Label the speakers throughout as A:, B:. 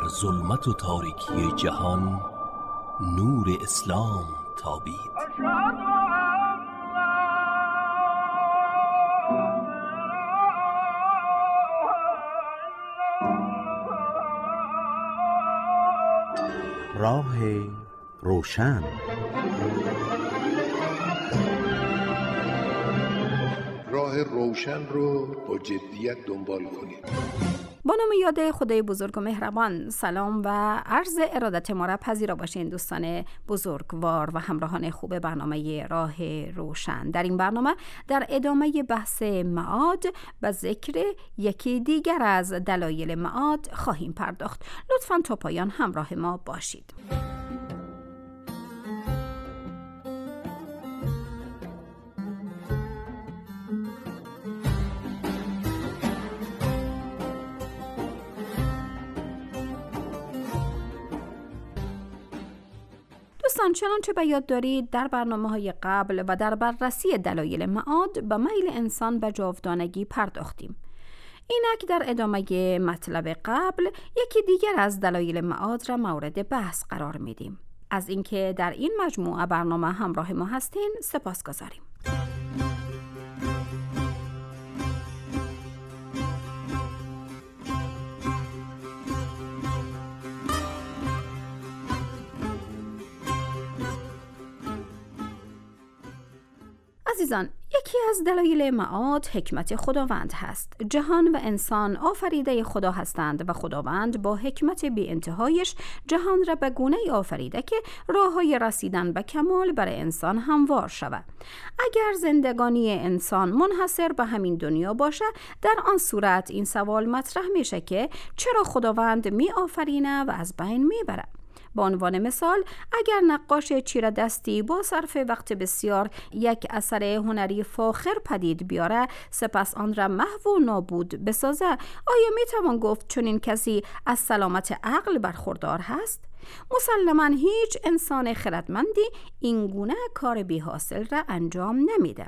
A: ظلمت و تاریکی جهان نور اسلام تابید.
B: راه روشن.
C: راه روشن رو با جدیت دنبال کنید.
D: با نام یاد خدای بزرگ و مهربان، سلام و عرض ارادت ما را پذیرا باشین دوستان بزرگوار و همراهان خوب برنامه راه روشن. در این برنامه در ادامه بحث معاد و ذکر یکی دیگر از دلایل معاد خواهیم پرداخت. لطفاً تا پایان همراه ما باشید. دوستان، چنانچه به یاد دارید در برنامه‌های قبل و در بررسی دلایل معاد به میل انسان به جاودانگی پرداختیم. اینک در ادامه مطلب قبل یکی دیگر از دلایل معاد را مورد بحث قرار میدیم. از اینکه در این مجموعه برنامه همراه ما هستین سپاسگزاریم. عزیزان، یکی از دلایل معاد حکمت خداوند هست. جهان و انسان آفریده خدا هستند و خداوند با حکمت بی انتهایش جهان را به گونه‌ای آفریده که راه‌های رسیدن به کمال برای انسان هموار شود. اگر زندگانی انسان منحصر به همین دنیا باشه، در آن صورت این سوال مطرح میشه که چرا خداوند می آفرینه و از بین میبره؟ به عنوان مثال، اگر نقاش چیره دستی با صرف وقت بسیار یک اثر هنری فاخر پدید بیاره، سپس آن را محو و نابود بسازه، آیا میتوان گفت چنین کسی از سلامت عقل برخوردار هست؟ مسلماً هیچ انسان خردمندی این گونه کار بی حاصل را انجام نمیده.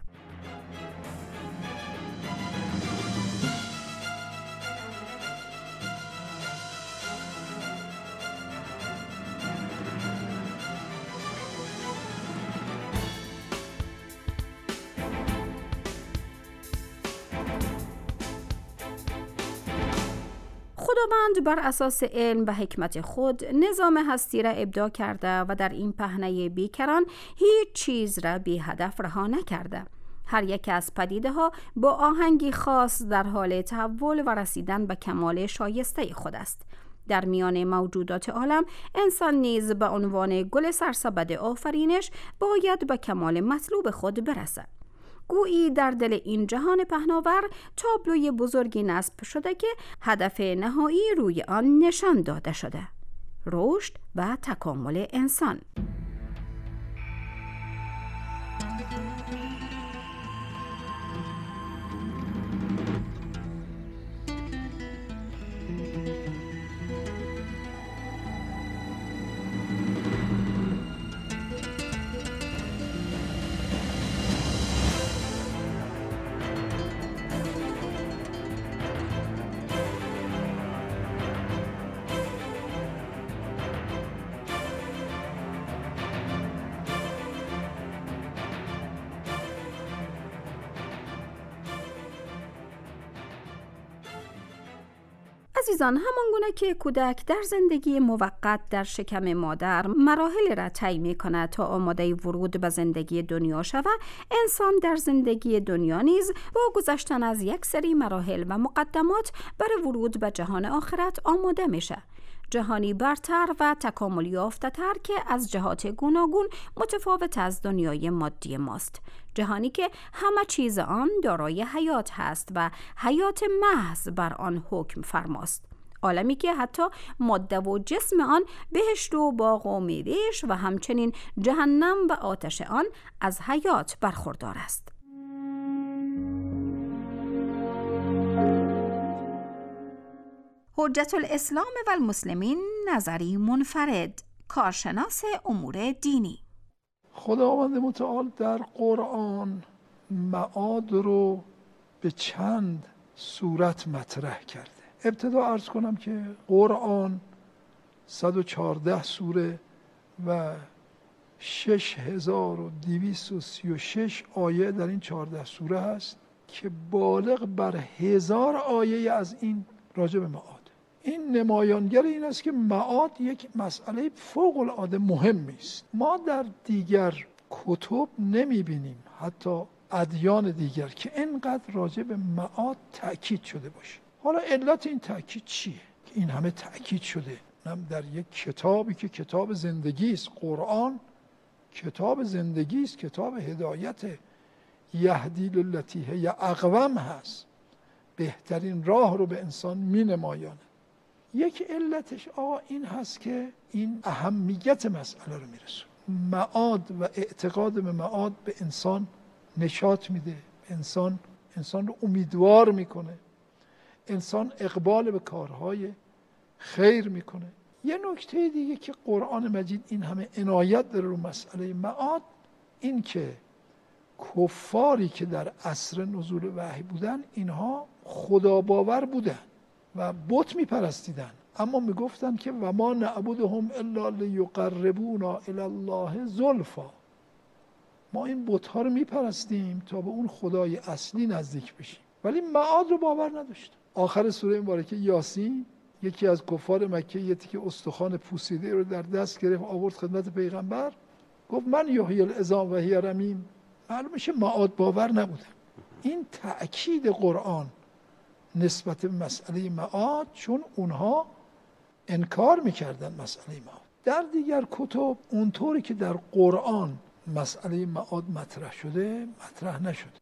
D: خداوند بر اساس علم و حکمت خود نظام هستی را ابداع کرده و در این پهنه بیکران هیچ چیز را بی هدف رها نکرده. هر یک از پدیده ها با آهنگی خاص در حال تحول و رسیدن به کمال شایسته خود است. در میان موجودات عالم، انسان نیز به عنوان گل سرسبد آفرینش باید به کمال مطلوب خود برسد. گویی در دل این جهان پهناور تابلوی بزرگی نصب شده که هدف نهایی روی آن نشان داده شده: رشد و تکامل انسان. عزیزان، همانگونه که کودک در زندگی موقت در شکم مادر مراحل را طی می‌کند تا آماده ورود به زندگی دنیا شود، انسان در زندگی دنیا نیز با گذشتن از یک سری مراحل و مقدمات برای ورود به جهان آخرت آماده میشه. جهانی برتر و تکامل یافته‌تر که از جهات گوناگون متفاوت از دنیای مادی ماست. جهانی که همه چیز آن دارای حیات هست و حیات محض بر آن حکم فرماست. عالمی که حتی ماده و جسم آن بهشت و باغ و میوه‌اش و همچنین جهنم و آتش آن از حیات برخوردار است. حجت الاسلام و المسلمین نظری منفرد، کارشناس امور دینی.
E: خداوند متعال در قرآن معاد رو به چند صورت مطرح کرده. ابتدا عرض کنم که قرآن 114 سوره و 6236 آیه در این 14 سوره هست که بالغ بر 1000 آیه از این راجع به معاد. این نمایانگر این است که معاد یک مسئله فوق العاده مهمی است. ما در دیگر کتب نمیبینیم، حتی ادیان دیگر، که اینقدر راجع به معاد تأکید شده باشه. حالا علت این تأکید چیه که این همه تأکید شده؟ هم در یک کتابی که کتاب زندگی است. قرآن کتاب زندگی است، کتاب هدایت، یهدی للتی هی اقوم هست، بهترین راه رو به انسان می نمایاند. یک علتش این هست که این اهمیت مسئله رو میرسونه. معاد و اعتقاد به معاد به انسان نشاط میده، انسان رو امیدوار میکنه، انسان اقبال به کارهای خیر میکنه. یه نکته دیگه که قرآن مجید این همه عنایت داره رو مسئله معاد، این که کفاری که در عصر نزول وحی بودن، اینها خدا باور بودن و بت میپرستیدن، اما میگفتن که و ما نعبدهم الا لیقربونا الی الله زلفا، ما این بت‌ها رو میپرستیم تا به اون خدای اصلی نزدیک بشیم، ولی معاد رو باور نداشتن. آخر سوره مبارکه یاسین یکی از کفار مکه یه تیکه استخوان پوسیده رو در دست گرفت، آورد خدمت پیغمبر، گفت من یحیی العظام و هی رمیم. معلوم میشه معاد باور نبودن. این تأکید قرآن نسبت به مسئله معاد، چون اونها انکار میکردن مسئله معاد. در دیگر کتب اونطوری که در قرآن مسئله معاد مطرح شده مطرح نشده.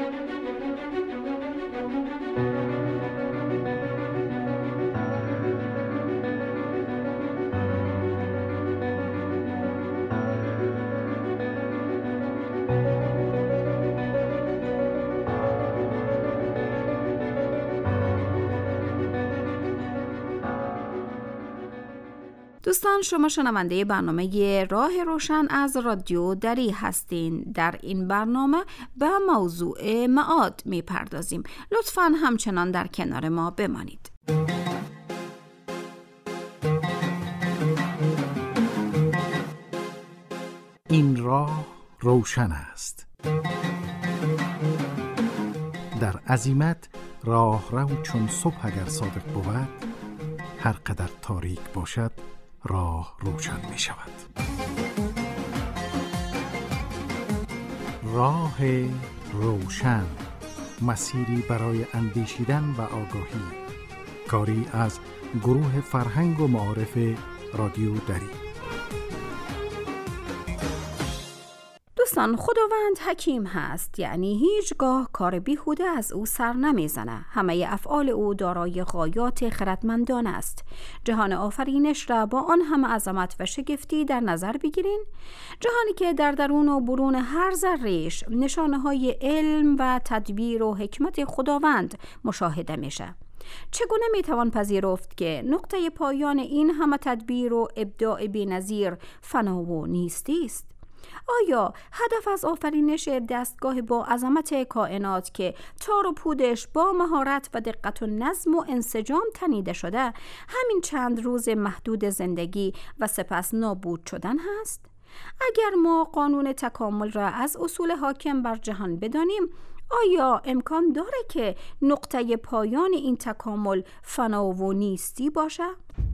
D: دوستان، شما شنونده برنامه راه روشن از رادیو دری هستین. در این برنامه به موضوع معاد میپردازیم. لطفاً همچنان در کنار ما بمانید.
B: این راه روشن است. در عزیمت راه رو چون صبح اگر صادق بود، هر قدر تاریک باشد راه روشن می شود. راه روشن، مسیری برای اندیشیدن و آگاهی. کاری از گروه فرهنگ و معارف رادیو دری.
D: دوستان، خداوند حکیم هست، یعنی هیچگاه کار بیهوده از او سر نمیزنه. همه افعال او دارای غایات خردمندانه است. جهان آفرینش را با آن همه عظمت و شگفتی در نظر بگیرین، جهانی که در درون و برون هر ذره‌اش نشانه‌های علم و تدبیر و حکمت خداوند مشاهده میشه. چگونه میتوان پذیرفت که نقطه پایان این همه تدبیر و ابداع بی‌نظیر فنا و نیستی است؟ آیا هدف از آفرینش دستگاه با عظمت کائنات که تار و پودش با مهارت و دقت و نظم و انسجام تنیده شده همین چند روز محدود زندگی و سپس نابود شدن هست؟ اگر ما قانون تکامل را از اصول حاکم بر جهان بدانیم، آیا امکان داره که نقطه پایان این تکامل فنا و نیستی باشه؟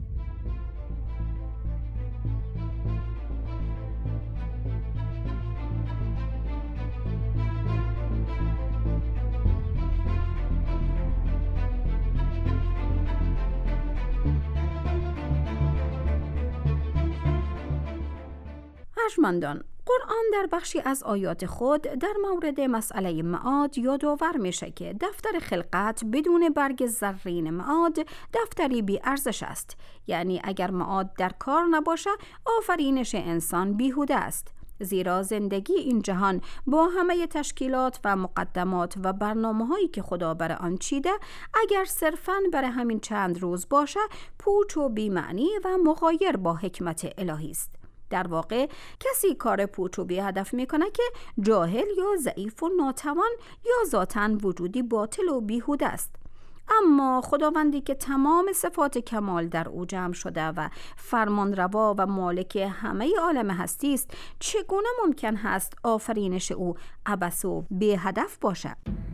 D: ارجمندان، قرآن در بخشی از آیات خود در مورد مسئله معاد یادآور میشه که دفتر خلقت بدون برگ زرین معاد دفتری بی ارزش است. یعنی اگر معاد در کار نباشه، آفرینش انسان بیهوده است. زیرا زندگی این جهان با همه تشکیلات و مقدمات و برنامه‌هایی که خدا برای آن چیده، اگر صرفاً برای همین چند روز باشه، پوچ و بی‌معنی و مغایر با حکمت الهی است. در واقع کسی کار پوچ و بی هدف میکنه که جاهل یا ضعیف و ناتوان یا ذاتاً وجودی باطل و بیهوده است. اما خداوندی که تمام صفات کمال در او جمع شده و فرمانروا و مالک همه عالم هستی است، چگونه ممکن هست آفرینش او عبث و بی هدف باشد؟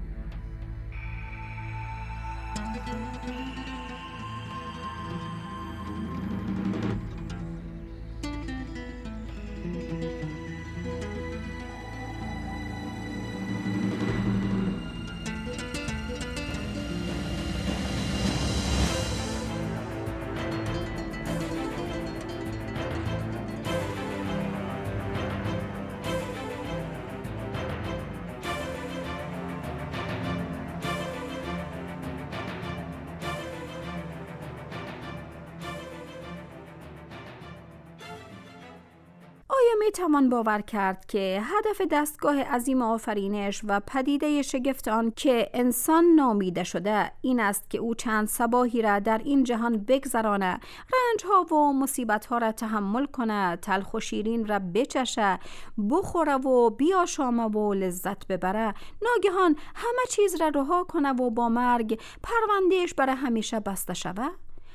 D: می توان باور کرد که هدف دستگاه عظیم آفرینش و پدیده شگفت آن که انسان نامیده شده این است که او چند صباحی را در این جهان بگذرانه، رنج‌ها و مصیبت‌ها را تحمل کنه، تلخ و شیرین را بچشه، بخوره و بیاشامه و لذت ببره، ناگهان همه چیز را رها کنه و با مرگ پروندهش برای همیشه بسته شود؟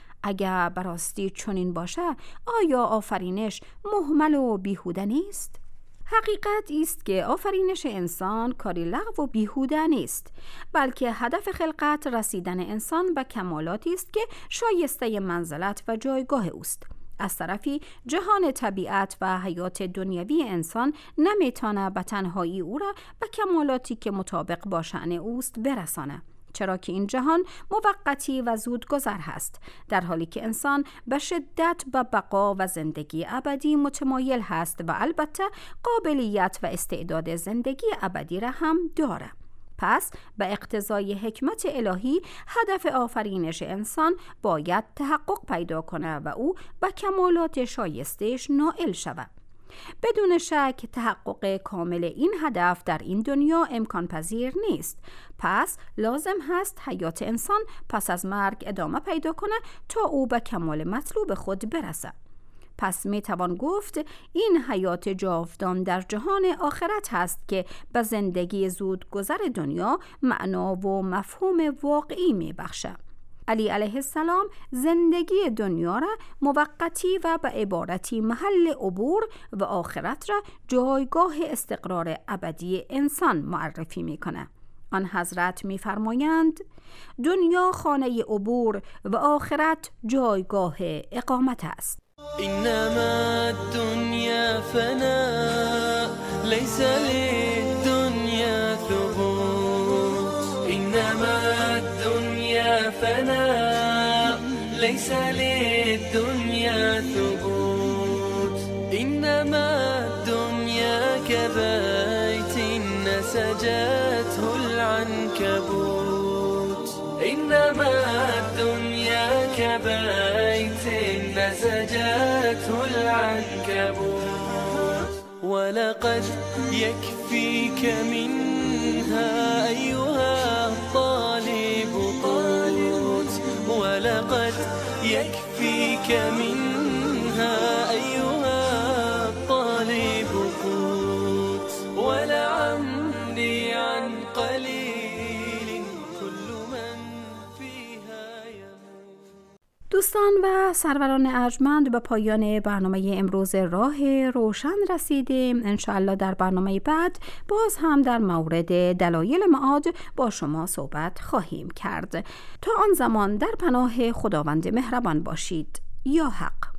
D: اگر براستی چنین باشه، آیا آفرینش مهمل و بیهوده نیست؟ حقیقت است که آفرینش انسان کاری لغو و بیهوده نیست، بلکه هدف خلقت رسیدن انسان به کمالاتی است که شایسته منزلت و جایگاه اوست. از طرفی جهان طبیعت و حیات دنیوی انسان نمیتونه به تنهایی او را به کمالاتی که مطابق با شأن اوست برسانه، چرا که این جهان موقتی و زودگذر هست، در حالی که انسان به شدت به بقا و زندگی ابدی متمایل هست و البته قابلیت و استعداد زندگی ابدی را هم داره. پس به اقتضای حکمت الهی هدف آفرینش انسان باید تحقق پیدا کنه و او به کمالات شایسته‌اش نائل شود. بدون شک تحقق کامل این هدف در این دنیا امکان پذیر نیست. پس لازم هست حیات انسان پس از مرگ ادامه پیدا کنه تا او به کمال مطلوب خود برسه. پس می توان گفت این حیات جاودان در جهان آخرت هست که به زندگی زودگذر دنیا معنا و مفهوم واقعی می بخشه. علی علیه السلام زندگی دنیا را موقتی و به عبارتی محل عبور و آخرت را جایگاه استقرار ابدی انسان معرفی میکنه. آن حضرت میفرمایند دنیا خانه عبور و آخرت جایگاه اقامت است.
F: انما الدنیا فنا ليس للدنيا ثبوت انما الدنيا فنا ليس للدنيا ثبوت انما الدنيا كبيت نسجته العنكبوت انما الدنيا كبيت نسجته العنكبوت ولقد يكفيك منها أيها الطالب قوت ولقد يكفيك منها أيها الطالب قوت ولعمري عن قليل كل من فيها يموت.
D: دوستان و سروران ارجمند به پایان برنامه امروز راه روشن رسیدیم. انشاءالله در برنامه بعد باز هم در مورد دلایل معاد با شما صحبت خواهیم کرد. تا آن زمان در پناه خداوند مهربان باشید. یا حق.